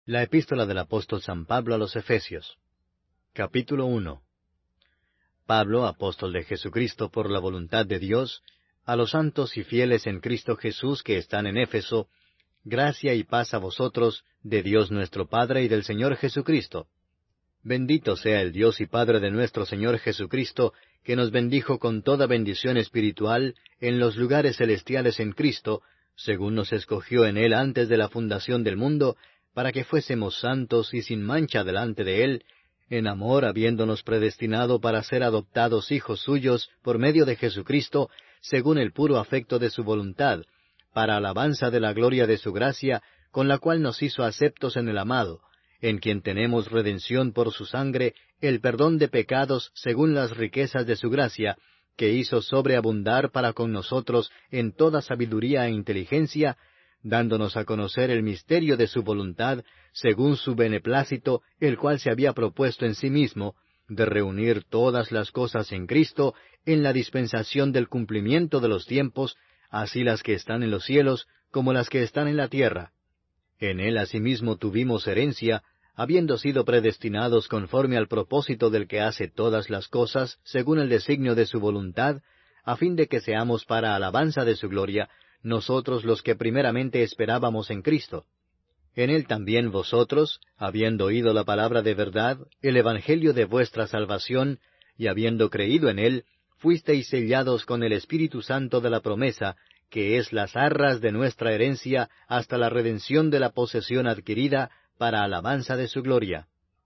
La epístola del apóstol San Pablo a los Efesios. Capítulo 1. Pablo, apóstol de Jesucristo por la voluntad de Dios, a los santos y fieles en Cristo Jesús que están en Éfeso, gracia y paz a vosotros, de Dios nuestro Padre y del Señor Jesucristo. Bendito sea el Dios y Padre de nuestro Señor Jesucristo, que nos bendijo con toda bendición espiritual en los lugares celestiales en Cristo, según nos escogió en Él antes de la fundación del mundo, para que fuésemos santos y sin mancha delante de Él, en amor habiéndonos predestinado para ser adoptados hijos suyos por medio de Jesucristo, según el puro afecto de su voluntad, para alabanza de la gloria de su gracia, con la cual nos hizo aceptos en el amado, en quien tenemos redención por su sangre, el perdón de pecados según las riquezas de su gracia, que hizo sobreabundar para con nosotros en toda sabiduría e inteligencia, dándonos a conocer el misterio de su voluntad, según su beneplácito, el cual se había propuesto en sí mismo, de reunir todas las cosas en Cristo, en la dispensación del cumplimiento de los tiempos, así las que están en los cielos como las que están en la tierra. En Él asimismo tuvimos herencia, habiendo sido predestinados conforme al propósito del que hace todas las cosas, según el designio de su voluntad, a fin de que seamos para alabanza de su gloria, nosotros los que primeramente esperábamos en Cristo. En Él también vosotros, habiendo oído la palabra de verdad, el evangelio de vuestra salvación, y habiendo creído en Él, fuisteis sellados con el Espíritu Santo de la promesa, que es las arras de nuestra herencia hasta la redención de la posesión adquirida para alabanza de su gloria.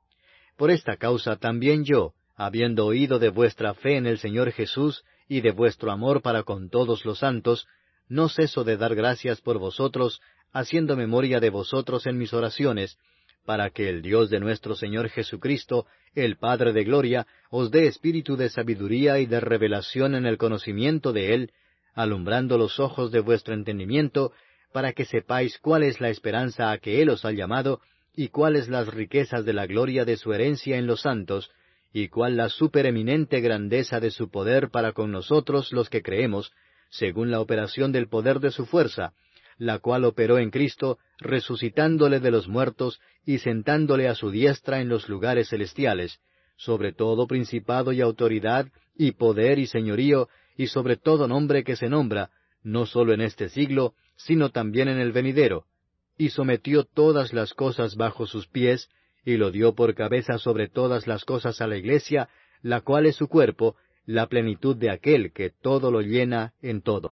Por esta causa también yo, habiendo oído de vuestra fe en el Señor Jesús y de vuestro amor para con todos los santos, no ceso de dar gracias por vosotros, haciendo memoria de vosotros en mis oraciones, para que el Dios de nuestro Señor Jesucristo, el Padre de gloria, os dé espíritu de sabiduría y de revelación en el conocimiento de Él, alumbrando los ojos de vuestro entendimiento, para que sepáis cuál es la esperanza a que Él os ha llamado, y cuáles las riquezas de la gloria de su herencia en los santos, y cuál la supereminente grandeza de su poder para con nosotros los que creemos, según la operación del poder de su fuerza, la cual operó en Cristo, resucitándole de los muertos y sentándole a su diestra en los lugares celestiales, sobre todo principado y autoridad, y poder y señorío, y sobre todo nombre que se nombra, no sólo en este siglo, sino también en el venidero, y sometió todas las cosas bajo sus pies, y lo dio por cabeza sobre todas las cosas a la Iglesia, la cual es su cuerpo, la plenitud de aquel que todo lo llena en todo.